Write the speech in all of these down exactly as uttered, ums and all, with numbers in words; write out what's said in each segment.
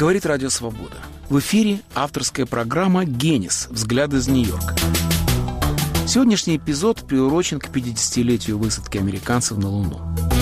Говорит Радио Свобода. В эфире авторская программа «Генис. Взгляд из Нью-Йорка». Сегодняшний эпизод приурочен к пятидесятилетию высадки американцев на Луну.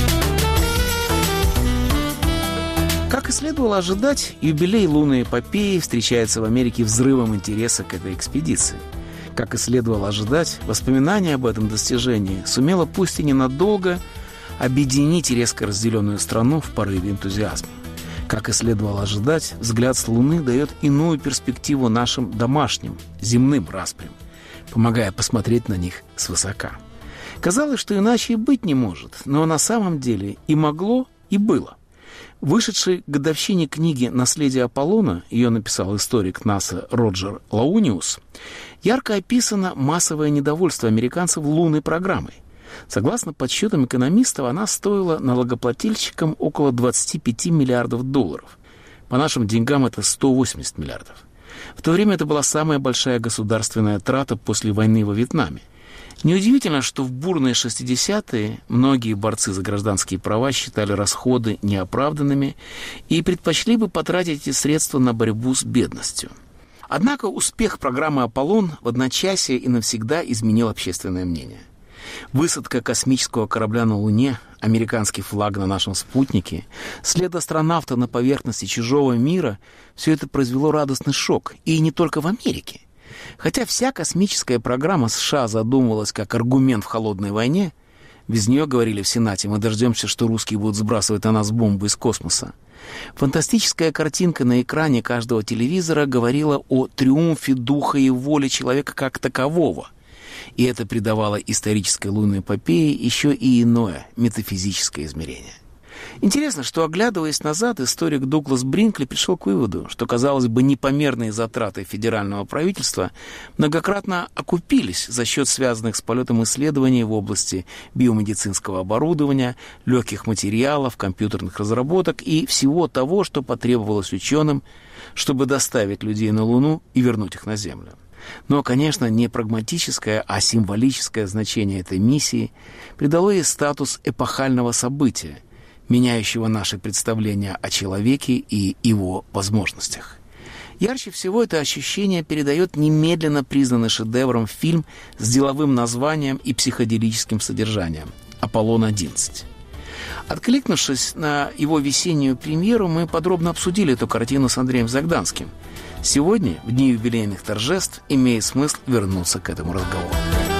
Как и следовало ожидать, юбилей лунной эпопеи встречается в Америке взрывом интереса к этой экспедиции. Как и следовало ожидать, воспоминание об этом достижении сумело, пусть и ненадолго, объединить резко разделенную страну в порыве энтузиазма. Как и следовало ожидать, взгляд с Луны дает иную перспективу нашим домашним, земным распрям, помогая посмотреть на них свысока. Казалось, что иначе и быть не может, но на самом деле и могло, и было. В вышедшей годовщине книги «Наследие Аполлона», ее написал историк НАСА Роджер Лауниус, ярко описано массовое недовольство американцев лунной программой. Согласно подсчетам экономистов, она стоила налогоплательщикам около двадцать пять миллиардов долларов. По нашим деньгам это сто восемьдесят миллиардов. В то время это была самая большая государственная трата после войны во Вьетнаме. Неудивительно, что в бурные шестидесятые многие борцы за гражданские права считали расходы неоправданными и предпочли бы потратить эти средства на борьбу с бедностью. Однако успех программы «Аполлон» в одночасье и навсегда изменил общественное мнение. Высадка космического корабля на Луне, американский флаг на нашем спутнике, след астронавта на поверхности чужого мира – все это произвело радостный шок. И не только в Америке. Хотя вся космическая программа США задумывалась как аргумент в холодной войне, без нее, говорили в Сенате, мы дождемся, что русские будут сбрасывать на нас бомбы из космоса. Фантастическая картинка на экране каждого телевизора говорила о триумфе духа и воли человека как такового. И это придавало исторической лунной эпопее еще и иное, метафизическое измерение. Интересно, что, оглядываясь назад, историк Дуглас Бринкли пришел к выводу, что, казалось бы, непомерные затраты федерального правительства многократно окупились за счет связанных с полетом исследований в области биомедицинского оборудования, легких материалов, компьютерных разработок и всего того, что потребовалось ученым, чтобы доставить людей на Луну и вернуть их на Землю. Но, конечно, не прагматическое, а символическое значение этой миссии придало ей статус эпохального события, меняющего наши представления о человеке и его возможностях. Ярче всего это ощущение передает немедленно признанный шедевром фильм с деловым названием и психоделическим содержанием «Аполлон одиннадцать». Откликнувшись на его весеннюю премьеру, мы подробно обсудили эту картину с Андреем Загданским. Сегодня, в дни юбилейных торжеств, имеет смысл вернуться к этому разговору.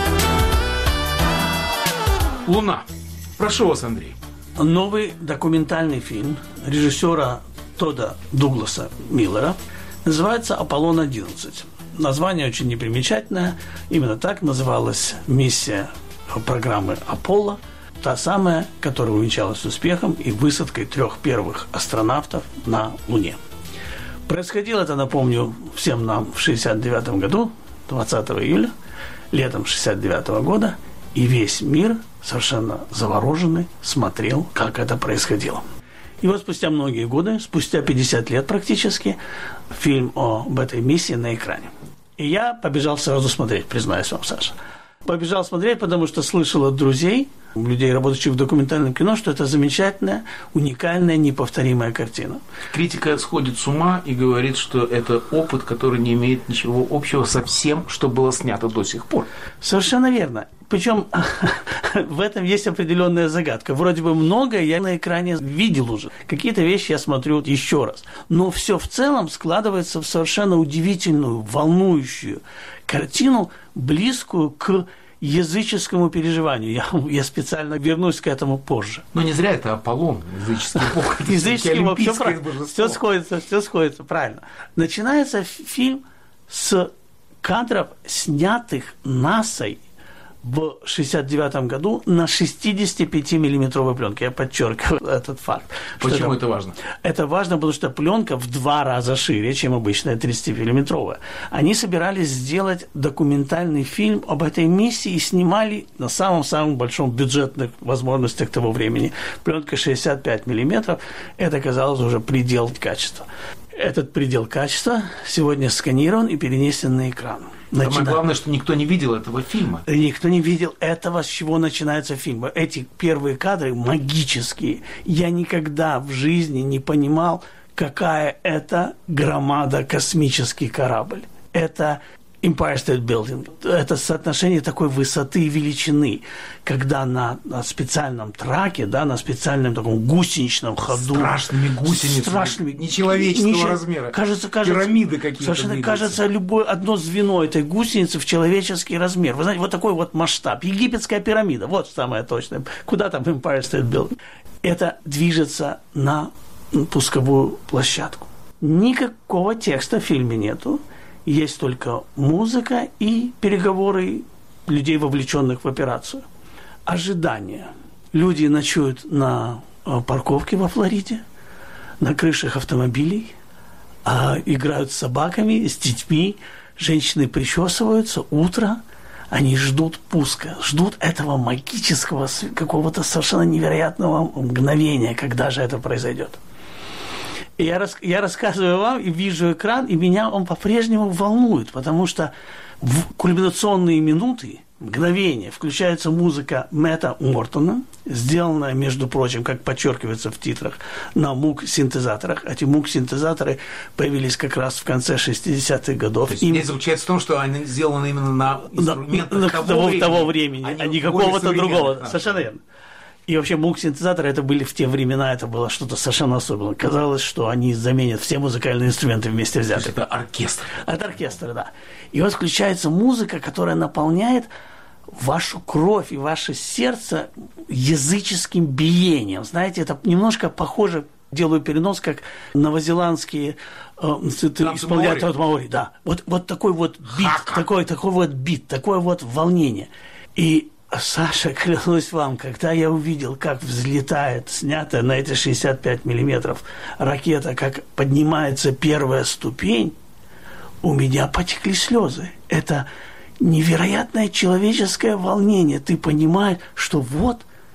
Луна. Прошу вас, Андрей. Новый документальный фильм режиссера Тодда Дугласа Миллера называется «Аполлон одиннадцать». Название очень непримечательное. Именно так называлась миссия программы «Аполло», та самая, которая увенчалась успехом и высадкой трех первых астронавтов на Луне. Происходило это, напомню, всем нам в шестьдесят девятом году, двадцатого июля, летом шестьдесят девятого года, и весь мир, совершенно завороженный, смотрел, как это происходило. И вот спустя многие годы, спустя пятьдесят лет практически, фильм об этой миссии на экране. И я побежал сразу смотреть, признаюсь вам, Саша. Побежал смотреть, потому что слышал от друзей, людей, работающих в документальном кино, что это замечательная, уникальная, неповторимая картина. Критика сходит с ума и говорит, что это опыт, который не имеет ничего общего со всем, что было снято до сих пор. Совершенно верно. Причем в этом есть определенная загадка. Вроде бы многое я на экране видел уже. Какие-то вещи я смотрю еще раз. Но все в целом складывается в совершенно удивительную, волнующую картину, близкую к языческому переживанию. Я, я специально вернусь к этому позже. Но не зря это Аполлон, языческий бог. Языческий бог, все сходится, все сходится, правильно. Начинается фильм с кадров, снятых НАСА в шестьдесят девятом году на шестидесятипятимиллиметровой пленке. Я подчеркиваю этот факт. Почему это, это важно? Это важно, потому что пленка в два раза шире, чем обычная тридцатимиллиметровая. Они собирались сделать документальный фильм об этой миссии и снимали на самом-самом большом бюджетных возможностях того времени. Пленка шестьдесят пять миллиметров – это, казалось, уже предел качества. Этот предел качества сегодня сканирован и перенесен на экран. Начина... Самое главное, что никто не видел этого фильма. Никто не видел этого, с чего начинается фильм. Эти первые кадры магические. Я никогда в жизни не понимал, какая это громада космический корабль. Это Empire State Building. Это соотношение такой высоты и величины, когда на, на специальном траке, да, на специальном таком гусеничном ходу. Страшными гусеницами, страшными, нечеловеческого не, размера. Кажется, кажется, пирамиды какие-то. Совершенно двигаются. Кажется, любое одно звено этой гусеницы в человеческий размер. Вы знаете, вот такой вот масштаб. Египетская пирамида, вот самое точное. Куда там Empire State Building? Это движется на пусковую площадку. Никакого текста в фильме нету. Есть только музыка и переговоры людей, вовлеченных в операцию. Ожидание. Люди ночуют на парковке во Флориде, на крышах автомобилей, играют с собаками, с детьми, женщины причесываются, утро, они ждут пуска, ждут этого магического, какого-то совершенно невероятного мгновения, когда же это произойдет. И я, рас, я рассказываю вам и вижу экран, и меня он по-прежнему волнует, потому что в кульминационные минуты, мгновения, включается музыка Мэтта Мортона, сделанная, между прочим, как подчеркивается в титрах, на мук-синтезаторах. Эти мук-синтезаторы появились как раз в конце шестидесятых годов. То есть, здесь заключается в том, что они сделаны именно на инструментах на, того, того, времени, того времени, а не какого-то другого. Да. Совершенно верно. И вообще мук-синтезаторы это были в те времена, это было что-то совершенно особенное. Казалось, что они заменят все музыкальные инструменты вместе взятые. Это оркестр. Это оркестр, да. И вот включается музыка, которая наполняет вашу кровь и ваше сердце языческим биением. Знаете, это немножко похоже, делаю перенос, как новозеландские э, исполняют от маори. Да. Вот, вот такой вот бит, такой, такой вот бит, такое вот волнение. И Саша, клянусь вам, когда я увидел, как взлетает, снятая на эти шестьдесят пять миллиметров ракета, как поднимается первая ступень, у меня потекли слезы. Это невероятное человеческое волнение. Ты понимаешь, что вот,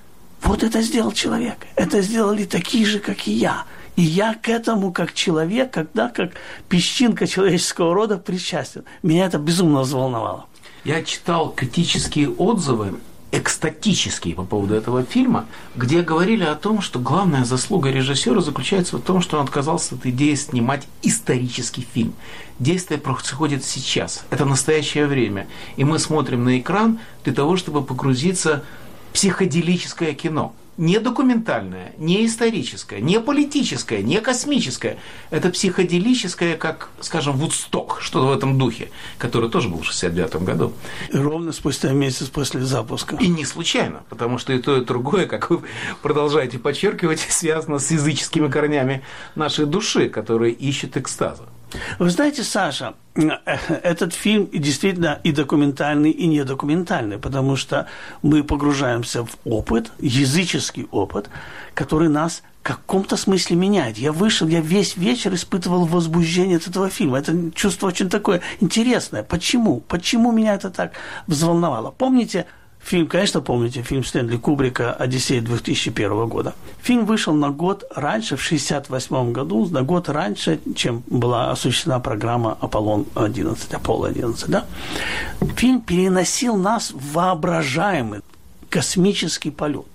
вот это сделал человек. Это сделали такие же, как и я. И я к этому, как человек, когда как песчинка человеческого рода причастен. Меня это безумно взволновало. Я читал критические отзывы, экстатические по поводу этого фильма, где говорили о том, что главная заслуга режиссера заключается в том, что он отказался от идеи снимать исторический фильм. Действие происходит сейчас, это настоящее время, и мы смотрим на экран для того, чтобы погрузиться в психоделическое кино. Не документальное, не историческое, не политическое, не космическое. Это психоделическое, как, скажем, Вудсток, что-то в этом духе, который тоже был в шестьдесят девятом году. Ровно спустя месяц после запуска. И не случайно, потому что и то, и другое, как вы продолжаете подчеркивать, связано с языческими корнями нашей души, которые ищут экстаза. Вы знаете, Саша, этот фильм действительно и документальный, и недокументальный, потому что мы погружаемся в опыт, языческий опыт, который нас в каком-то смысле меняет. Я вышел, я весь вечер испытывал возбуждение от этого фильма. Это чувство очень такое интересное. Почему? Почему меня это так взволновало? Помните фильм, конечно, помните, фильм Стэнли Кубрика «Одиссея» две тысячи первого года. Фильм вышел на год раньше, в шестьдесят восьмом году, на год раньше, чем была осуществлена программа «Аполлон одиннадцать», «Аполло одиннадцать», да? Фильм переносил нас в воображаемый космический полет,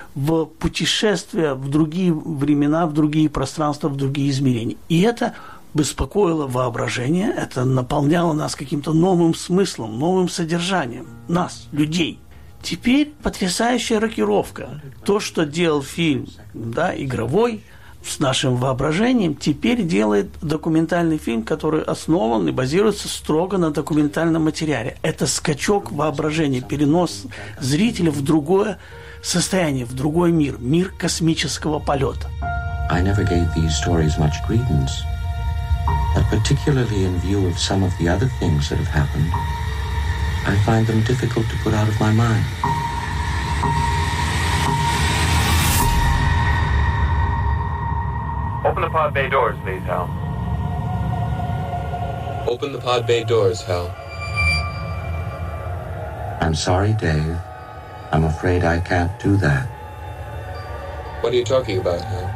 в путешествие в другие времена, в другие пространства, в другие измерения. И это беспокоило воображение, это наполняло нас каким-то новым смыслом, новым содержанием. Нас, людей. Теперь потрясающая рокировка. То, что делал фильм, да, игровой, с нашим воображением, теперь делает документальный фильм, который основан и базируется строго на документальном материале. Это скачок воображения, перенос зрителя в другое состояние, в другой мир, мир космического полета. I never gave these stories much credence, but particularly in view of some of the other things that have happened, I find them difficult to put out of my mind. Open the pod bay doors, please, Hal. Open the pod bay doors, Hal. I'm sorry, Dave. I'm afraid I can't do that. What are you talking about, Hal?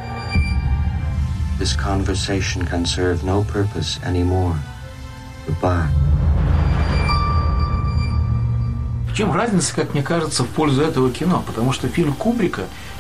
This conversation can serve no purpose anymore. Goodbye. В чем разница, как мне кажется, в пользу этого кино? Потому что фильм Кубрика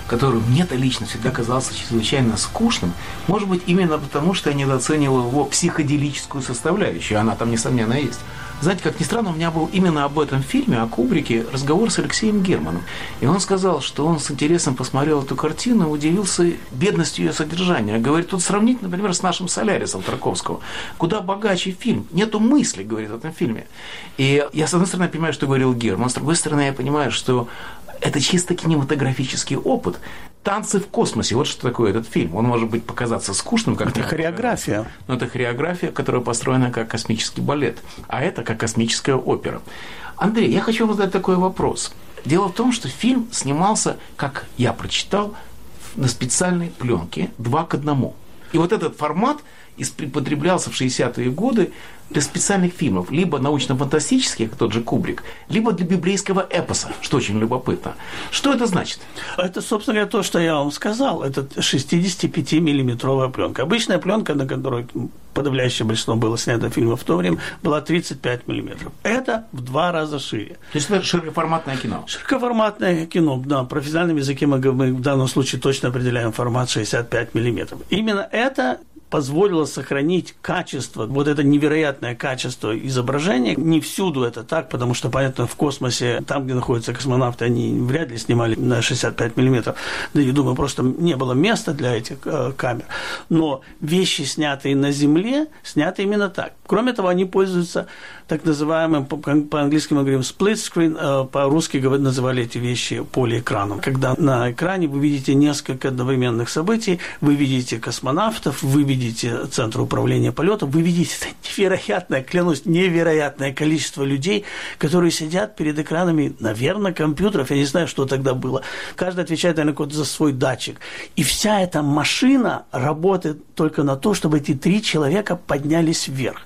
который мне-то лично всегда казался чрезвычайно скучным, может быть, именно потому, что я недооценивал его психоделическую составляющую, она там, несомненно, есть. Знаете, как ни странно, у меня был именно об этом фильме, о Кубрике, разговор с Алексеем Германом. И он сказал, что он с интересом посмотрел эту картину и удивился бедностью ее содержания. Говорит, тут сравнить, например, с нашим «Солярисом» Тарковского. Куда богаче фильм. Нету мысли, говорит, в этом фильме. И я, с одной стороны, понимаю, что говорил Герман, с другой стороны, я понимаю, что это чисто кинематографический опыт. «Танцы в космосе». Вот что такое этот фильм. Он может быть показаться скучным, как это хореография. Но это хореография, которая построена как космический балет. А это как космическая опера. Андрей, я хочу вам задать такой вопрос. Дело в том, что фильм снимался, как я прочитал, на специальной пленке два к одному. И вот этот формат употреблялся в шестидесятые годы для специальных фильмов, либо научно-фантастических, как тот же Кубрик, либо для библейского эпоса, что очень любопытно. Что это значит? Это, собственно говоря, то, что я вам сказал. Это шестидесятипятимиллиметровая пленка. Обычная пленка, на которой подавляющее большинство было снято фильмов в то время, была тридцать пять миллиметров. Это в два раза шире. То есть это широкоформатное кино? Широкоформатное кино, да. В профессиональном языке мы, мы в данном случае точно определяем формат шестьдесят пять миллиметров. Именно это позволило сохранить качество, вот это невероятное качество изображения. Не всюду это так, потому что, понятно, в космосе, там, где находятся космонавты, они вряд ли снимали на шестьдесят пять миллиметров. Да, я думаю, просто не было места для этих э, камер. Но вещи, снятые на Земле, сняты именно так. Кроме того, они пользуются так называемым, по-английски мы говорим split screen, э, по-русски называли эти вещи полиэкраном. Когда на экране вы видите несколько одновременных событий, вы видите космонавтов, вы видите видите центр управления полетом, вы видите это невероятное, клянусь, невероятное количество людей, которые сидят перед экранами, наверное, компьютеров, я не знаю, что тогда было. Каждый отвечает, наверное, за свой датчик. И вся эта машина работает только на то, чтобы эти три человека поднялись вверх.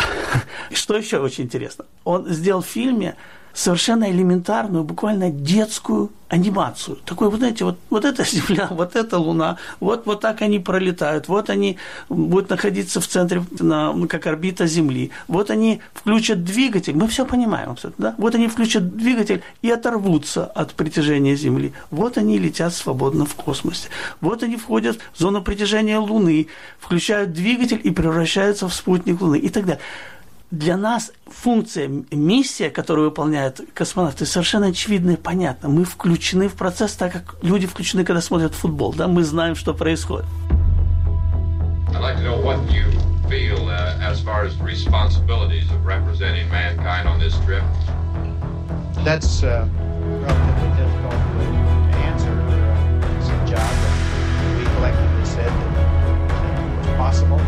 Что еще очень интересно? Он сделал в фильме совершенно элементарную, буквально детскую анимацию. Такой, вот знаете, вот, вот эта Земля, вот эта Луна, вот, вот так они пролетают, вот они будут находиться в центре, на, как орбита Земли, вот они включат двигатель, мы все понимаем абсолютно, да? Вот они включат двигатель и оторвутся от притяжения Земли, вот они летят свободно в космосе, вот они входят в зону притяжения Луны, включают двигатель и превращаются в спутник Луны и так далее. Для нас функция, миссия, которую выполняют космонавты, совершенно очевидна и понятна. Мы включены в процесс, так как люди включены, когда смотрят футбол. Да? Мы знаем, что происходит. I'd like to know what you feel uh, as far as the responsibilities of representing mankind on this trip. That's uh, relatively difficult to answer. Uh, it's a job that we collectively said that was possible.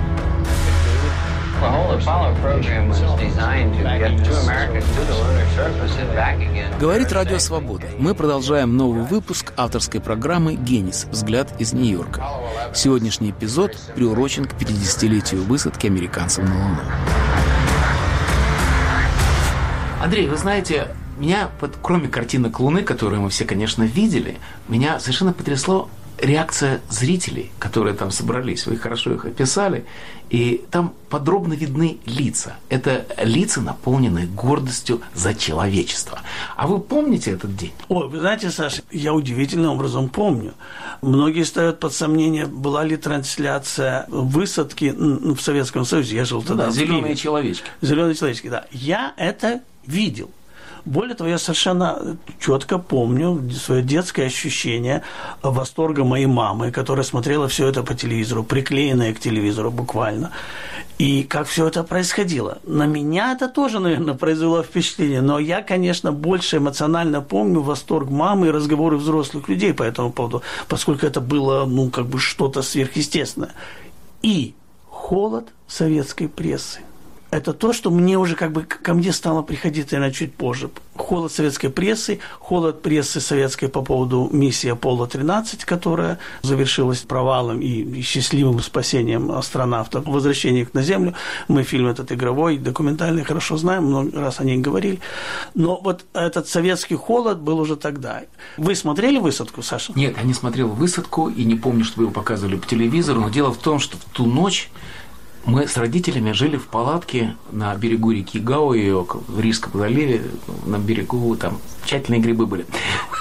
The whole Apollo program was designed to get two Americans to the lunar surface and back again. Говорит Радио Свобода. Мы продолжаем новый выпуск авторской программы «Генис. Взгляд из Нью-Йорка». Сегодняшний эпизод приурочен к пятидесятилетию высадки американцев на Луну. Андрей, вы знаете, меня, кроме картинок Луны, которые мы все, конечно, видели, меня совершенно потрясло реакция зрителей, которые там собрались. Вы хорошо их описали. И там подробно видны лица. Это лица, наполненные гордостью за человечество. А вы помните этот день? Ой, вы знаете, Саша, я удивительным образом помню. Многие ставят под сомнение, была ли трансляция высадки в Советском Союзе. Я жил тогда. Да, зеленые человечки. Зеленые человечки, да. Я это видел. Более того, я совершенно четко помню свое детское ощущение восторга моей мамы, которая смотрела все это по телевизору, приклеенное к телевизору буквально. И как все это происходило. На меня это тоже, наверное, произвело впечатление, но я, конечно, больше эмоционально помню восторг мамы и разговоры взрослых людей по этому поводу, поскольку это было, ну, как бы что-то сверхъестественное. И холод советской прессы. Это то, что мне уже как бы ко мне стало приходить, наверное, чуть позже. Холод советской прессы, холод прессы советской по поводу миссии Аполло тринадцать, которая завершилась провалом и счастливым спасением астронавтов, возвращением их на Землю. Мы фильм этот игровой, документальный, хорошо знаем, много раз о ней говорили. Но вот этот советский холод был уже тогда. Вы смотрели высадку, Саша? Нет, я не смотрел высадку и не помню, что вы его показывали по телевизору, но дело в том, что в ту ночь мы с родителями жили в палатке на берегу реки Гауи, в Рижском заливе, на берегу, там тщательные грибы были.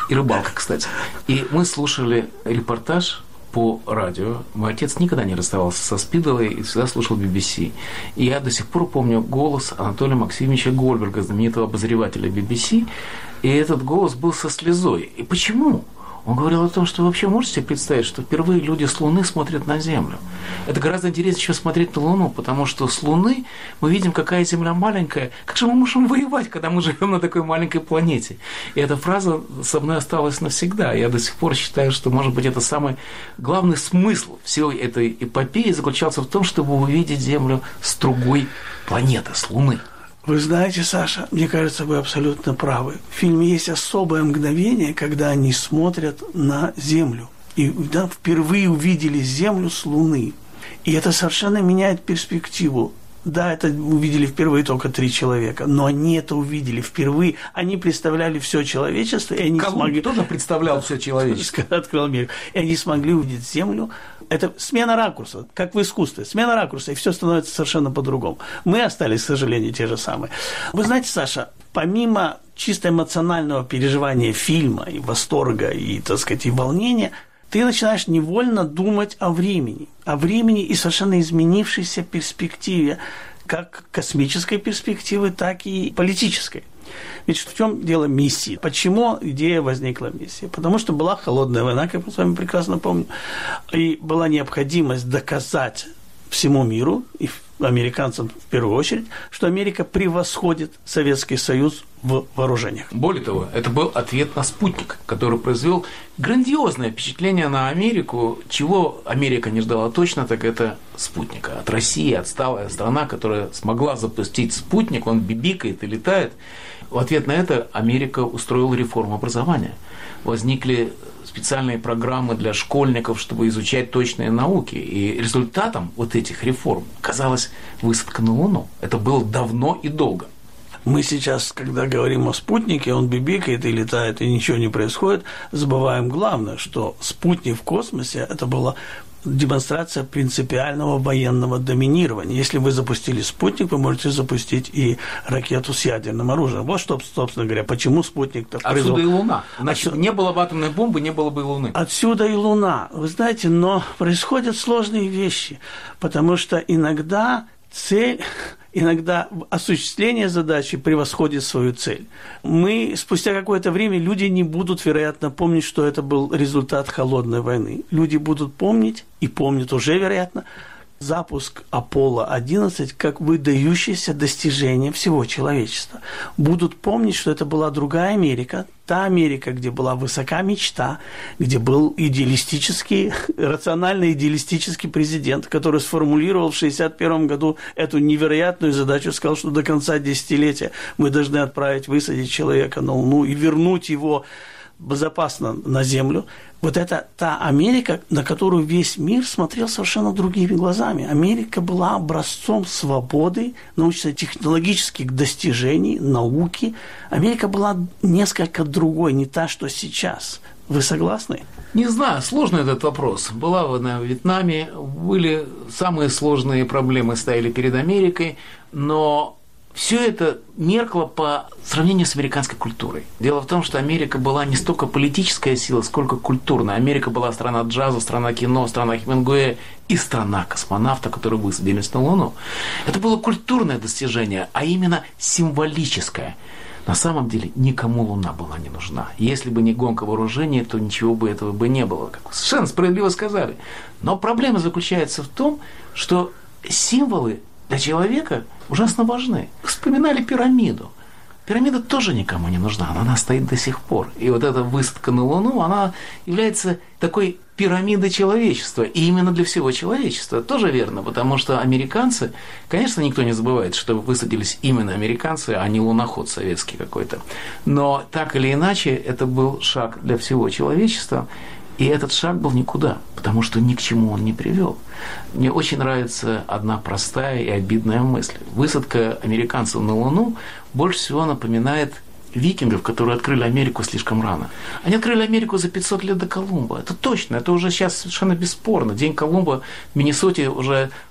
И рыбалка, кстати. И мы слушали репортаж по радио. Мой отец никогда не расставался со Спидвеллой и всегда слушал би би си. И я до сих пор помню голос Анатолия Максимовича Гольдберга, знаменитого обозревателя би би си. И этот голос был со слезой. И почему? Он говорил о том, что вы вообще можете себе представить, что впервые люди с Луны смотрят на Землю. Это гораздо интереснее, чем смотреть на Луну, потому что с Луны мы видим, какая Земля маленькая. Как же мы можем воевать, когда мы живем на такой маленькой планете? И эта фраза со мной осталась навсегда. Я до сих пор считаю, что, может быть, это самый главный смысл всей этой эпопеи заключался в том, чтобы увидеть Землю с другой планеты, с Луны. Вы знаете, Саша, мне кажется, вы абсолютно правы. В фильме есть особое мгновение, когда они смотрят на Землю. И да, впервые увидели Землю с Луны. И это совершенно меняет перспективу. Да, это увидели впервые только три человека, но они это увидели впервые. Они представляли все человечество, и они Колумб смогли... тоже представлял все человечество. Открыл Америку. И они смогли увидеть Землю. Это смена ракурса, как в искусстве. Смена ракурса, и все становится совершенно по-другому. Мы остались, к сожалению, те же самые. Вы знаете, Саша, помимо чисто эмоционального переживания фильма, и восторга, и, так сказать, и волнения, ты начинаешь невольно думать о времени. О времени и совершенно изменившейся перспективе, как космической перспективы, так и политической. Ведь в чем дело миссии? Почему идея возникла миссии? Потому что была холодная война, как мы с вами прекрасно помним, и была необходимость доказать всему миру, и американцам в первую очередь, что Америка превосходит Советский Союз в вооружениях. Более того, это был ответ на «Спутник», который произвел грандиозное впечатление на Америку. Чего Америка не ждала точно, так это спутника. От России отсталая страна, которая смогла запустить спутник, он бибикает и летает. В ответ на это Америка устроила реформу образования. Возникли специальные программы для школьников, чтобы изучать точные науки. И результатом вот этих реформ оказалась высадка на Луну. Это было давно и долго. Мы сейчас, когда говорим о спутнике, он бибикает и летает, и ничего не происходит, забываем главное, что спутник в космосе – это была демонстрация принципиального военного доминирования. Если вы запустили спутник, вы можете запустить и ракету с ядерным оружием. Вот что, собственно говоря, почему спутник-то произвел... Отсюда и Луна. Значит, Отсюда... не было бы атомной бомбы, не было бы и Луны. Отсюда и Луна. Вы знаете, но происходят сложные вещи, потому что иногда цель... Иногда осуществление задачи превосходит свою цель. Мы, спустя какое-то время, люди не будут, вероятно, помнить, что это был результат холодной войны. Люди будут помнить, и помнят уже, вероятно, запуск Аполло одиннадцать как выдающееся достижение всего человечества. Будут помнить, что это была другая Америка, та Америка, где была высока мечта, где был идеалистический, рационально-идеалистический президент, который сформулировал в шестьдесят первом году эту невероятную задачу, сказал, что до конца десятилетия мы должны отправить, высадить человека на Луну и вернуть его безопасно на Землю. Вот это та Америка, на которую весь мир смотрел совершенно другими глазами. Америка была образцом свободы, научно-технологических достижений, науки. Америка была несколько другой, не та, что сейчас. Вы согласны? Не знаю, сложный этот вопрос. Была война в Вьетнаме, были самые сложные проблемы стояли перед Америкой, но все это меркло по сравнению с американской культурой. Дело в том, что Америка была не столько политическая сила, сколько культурная. Америка была страна джаза, страна кино, страна Хемингуэя и страна космонавта, которые высадились на Луну. Это было культурное достижение, а именно символическое. На самом деле никому Луна была не нужна. Если бы не гонка вооружений, то ничего бы этого бы не было. Как вы совершенно справедливо сказали. Но проблема заключается в том, что символы для человека ужасно важны. Вспоминали пирамиду. Пирамида тоже никому не нужна, но она стоит до сих пор. И вот эта высадка на Луну, она является такой пирамидой человечества. И именно для всего человечества. Тоже верно, потому что американцы, конечно, никто не забывает, что высадились именно американцы, а не луноход советский какой-то. Но так или иначе, это был шаг для всего человечества. И этот шаг был никуда, потому что ни к чему он не привел. Мне очень нравится одна простая и обидная мысль. Высадка американцев на Луну больше всего напоминает викингов, которые открыли Америку слишком рано. Они открыли Америку за пятьсот лет до Колумба. Это точно, это уже сейчас совершенно бесспорно. День Колумба в Миннесоте уже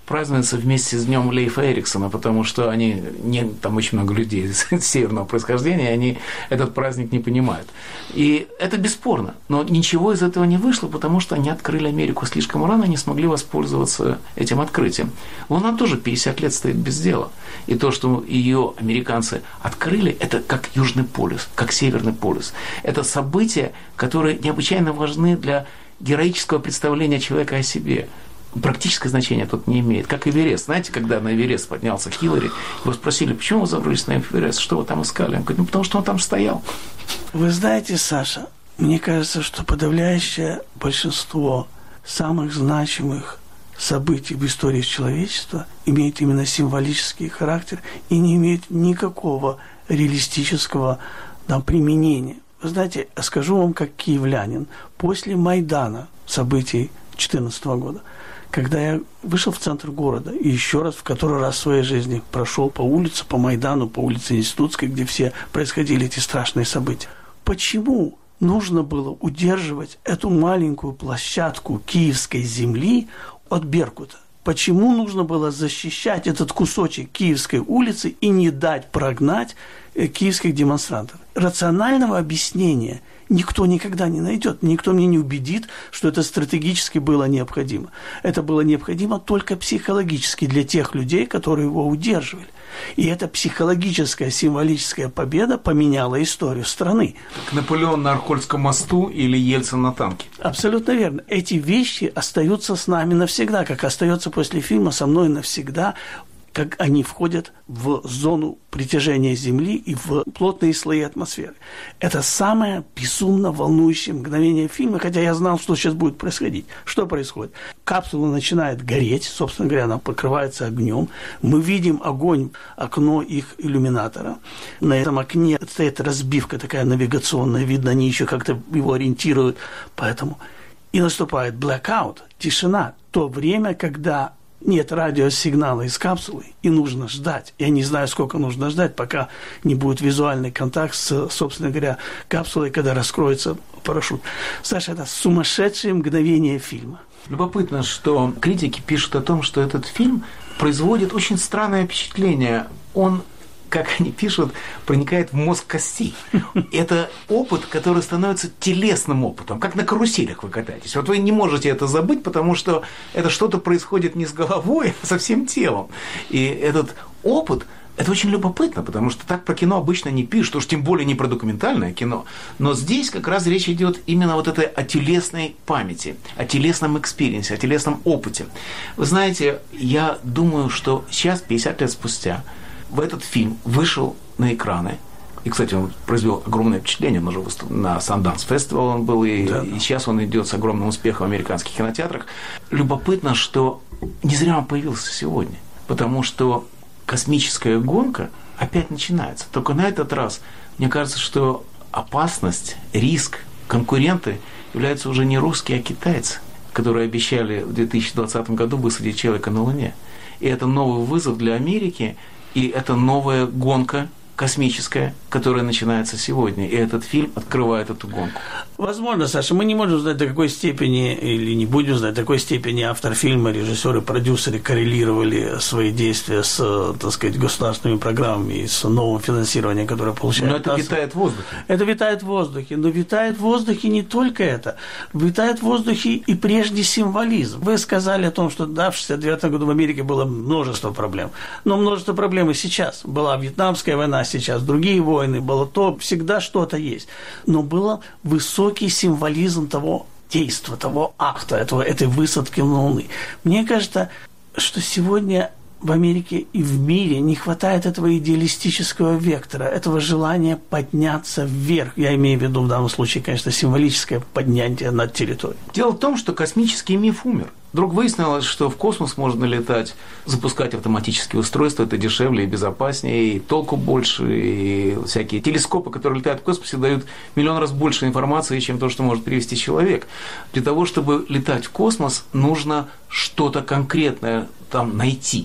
празднуется вместе с днем Лейфа Эриксона, потому что они, не, там очень много людей северного происхождения, они этот праздник не понимают. И это бесспорно. Но ничего из этого не вышло, потому что они открыли Америку слишком рано, не смогли воспользоваться этим открытием. Луна тоже пятьдесят лет стоит без дела. И то, что ее американцы открыли, это как Южный полюс, как Северный полюс. Это события, которые необычайно важны для героического представления человека о себе. Практическое значение тут не имеет. Как Эверест. Знаете, когда на Эверест поднялся Хиллари, его спросили, почему вы забрались на Эверест, что вы там искали? Он говорит, ну, потому что он там стоял. Вы знаете, Саша, мне кажется, что подавляющее большинство самых значимых событий в истории человечества имеют именно символический характер и не имеют никакого реалистического там, применения. Вы знаете, скажу вам как киевлянин, после Майдана, событий две тысячи четырнадцатого года, когда я вышел в центр города и еще раз, в который раз в своей жизни прошел по улице, по Майдану, по улице Институтской, где все происходили эти страшные события. Почему нужно было удерживать эту маленькую площадку киевской земли от Беркута? Почему нужно было защищать этот кусочек Киевской улицы и не дать прогнать киевских демонстрантов? Рационального объяснения никто никогда не найдет. Никто мне не убедит, что это стратегически было необходимо. Это было необходимо только психологически для тех людей, которые его удерживали. И эта психологическая, символическая победа поменяла историю страны. Как Наполеон на Аркольском мосту или Ельцин на танке. Абсолютно верно. Эти вещи остаются с нами навсегда, как остается после фильма «Со мной навсегда», как они входят в зону притяжения Земли и в плотные слои атмосферы. Это самое безумно волнующее мгновение фильма, хотя я знал, что сейчас будет происходить. Что происходит? Капсула начинает гореть, собственно говоря, она покрывается огнем. Мы видим огонь, окно их иллюминатора. На этом окне стоит разбивка такая навигационная, видно, они еще как-то его ориентируют. Поэтому и наступает blackout, тишина, то время, когда нет радиосигнала из капсулы, и нужно ждать. Я не знаю, сколько нужно ждать, пока не будет визуальный контакт с, собственно говоря, капсулой, когда раскроется парашют. Саша, это сумасшедшее мгновение фильма. Любопытно, что критики пишут о том, что этот фильм производит очень странное впечатление. Он, как они пишут, проникает в мозг костей. Это опыт, который становится телесным опытом, как на каруселях вы катаетесь. Вот вы не можете это забыть, потому что это что-то происходит не с головой, а со всем телом. И этот опыт, это очень любопытно, потому что так про кино обычно не пишут, уж тем более не про документальное кино. Но здесь как раз речь идет именно вот это о телесной памяти, о телесном экспириенсе, о телесном опыте. Вы знаете, я думаю, что сейчас, пятьдесят лет спустя, в этот фильм вышел на экраны. И, кстати, он произвел огромное впечатление. Он уже выступ... на Sundance Festival он был, и, да, и сейчас он идет с огромным успехом в американских кинотеатрах. Любопытно, что не зря он появился сегодня, потому что космическая гонка опять начинается. Только на этот раз, мне кажется, что опасность, риск, конкуренты являются уже не русские, а китайцы, которые обещали в две тысячи двадцатом году высадить человека на Луне. И это новый вызов для Америки. И это новая гонка космическая, которая начинается сегодня. И этот фильм открывает эту гонку. Возможно, Саша, мы не можем знать, до какой степени, или не будем знать, до какой степени автор фильма, режиссеры, продюсеры коррелировали свои действия с, так сказать, государственными программами и с новым финансированием, которое получает. Но это НАСА. Витает в воздухе. Это витает в воздухе. Но витает в воздухе не только это. Витает в воздухе и прежний символизм. Вы сказали о том, что да, в шестьдесят девятом году в Америке было множество проблем. Но множество проблем и сейчас. Была Вьетнамская война, сейчас другие войны, было то, всегда что-то есть. Но было высокий символизм того действия, того акта, этого, этой высадки на Луны. Мне кажется, что сегодня в Америке и в мире не хватает этого идеалистического вектора, этого желания подняться вверх. Я имею в виду в данном случае, конечно, символическое поднятие над территорией. Дело в том, что космический миф умер. Вдруг выяснилось, что в космос можно летать, запускать автоматические устройства, это дешевле и безопаснее, и толку больше, и всякие телескопы, которые летают в космосе, дают миллион раз больше информации, чем то, что может перевести человек. Для того, чтобы летать в космос, нужно что-то конкретное там найти.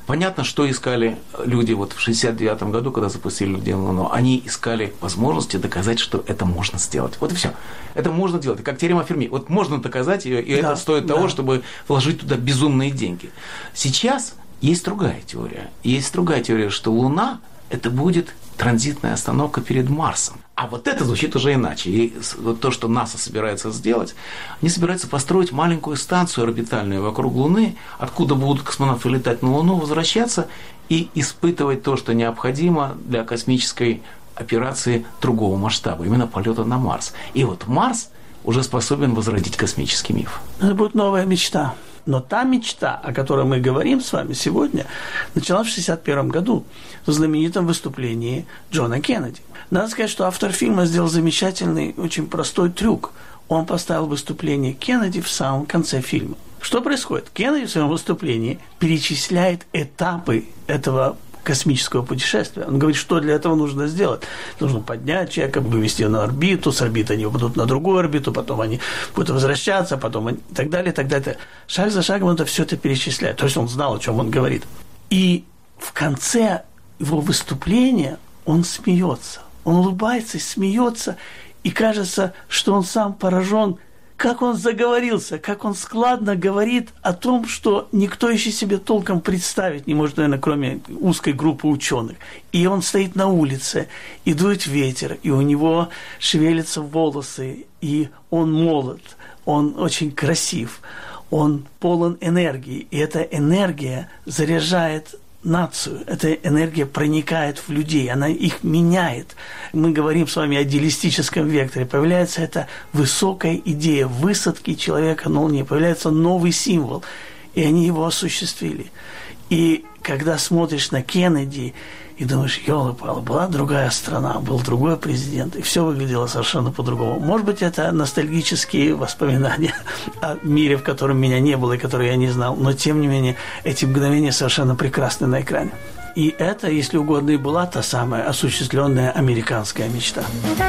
Понятно, что искали люди вот в шестьдесят девятом году, когда запустили людей на Луну. Они искали возможности доказать, что это можно сделать. Вот и все. Это можно делать. Как теорема Ферми. Вот можно доказать ее, и да, это стоит да. того, чтобы вложить туда безумные деньги. Сейчас есть другая теория. Есть другая теория, что Луна – это будет транзитная остановка перед Марсом. А вот это звучит уже иначе. И вот то, что НАСА собирается сделать, они собираются построить маленькую станцию орбитальную вокруг Луны, откуда будут космонавты летать на Луну, возвращаться и испытывать то, что необходимо для космической операции другого масштаба, именно полета на Марс. И вот Марс уже способен возродить космический миф. Это будет новая мечта. Но та мечта, о которой мы говорим с вами сегодня, началась в шестьдесят первом году в знаменитом выступлении Джона Кеннеди. Надо сказать, что автор фильма сделал замечательный, очень простой трюк. Он поставил выступление Кеннеди в самом конце фильма. Что происходит? Кеннеди в своем выступлении перечисляет этапы этого космического путешествия. Он говорит, что для этого нужно сделать. Нужно поднять человека, вывести его на орбиту, с орбиты они попадут на другую орбиту, потом они будут возвращаться, потом они... и так далее, и так далее. Шаг за шагом он это все это перечисляет. То есть он знал, о чем он говорит. И в конце его выступления он смеется. Он улыбается и смеется, и кажется, что он сам поражен, как он заговорился, как он складно говорит о том, что никто еще себе толком представить не может, наверное, кроме узкой группы ученых. И он стоит на улице, и дует ветер, и у него шевелятся волосы, и он молод, он очень красив, он полон энергии, и эта энергия заряжает нацию. Эта энергия проникает в людей, она их меняет. Мы говорим с вами о идеалистическом векторе. Появляется эта высокая идея высадки человека на Луне, появляется новый символ, и они его осуществили. И когда смотришь на Кеннеди и думаешь, ёлы-палы, была другая страна, был другой президент, и все выглядело совершенно по-другому. Может быть, это ностальгические воспоминания о мире, в котором меня не было и который я не знал, но, тем не менее, эти мгновения совершенно прекрасны на экране. И это, если угодно, и была та самая осуществленная американская мечта.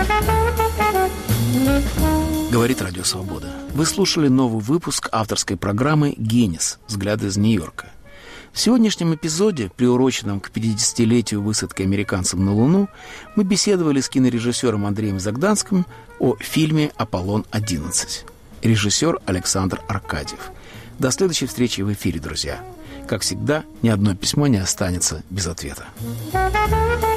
Говорит Радио Свобода. Вы слушали новый выпуск авторской программы «Генис. Взгляды из Нью-Йорка». В сегодняшнем эпизоде, приуроченном к пятидесятилетию высадки американцев на Луну, мы беседовали с кинорежиссером Андреем Загданским о фильме «Аполлон одиннадцать». Режиссер Александр Аркадьев. До следующей встречи в эфире, друзья. Как всегда, ни одно письмо не останется без ответа.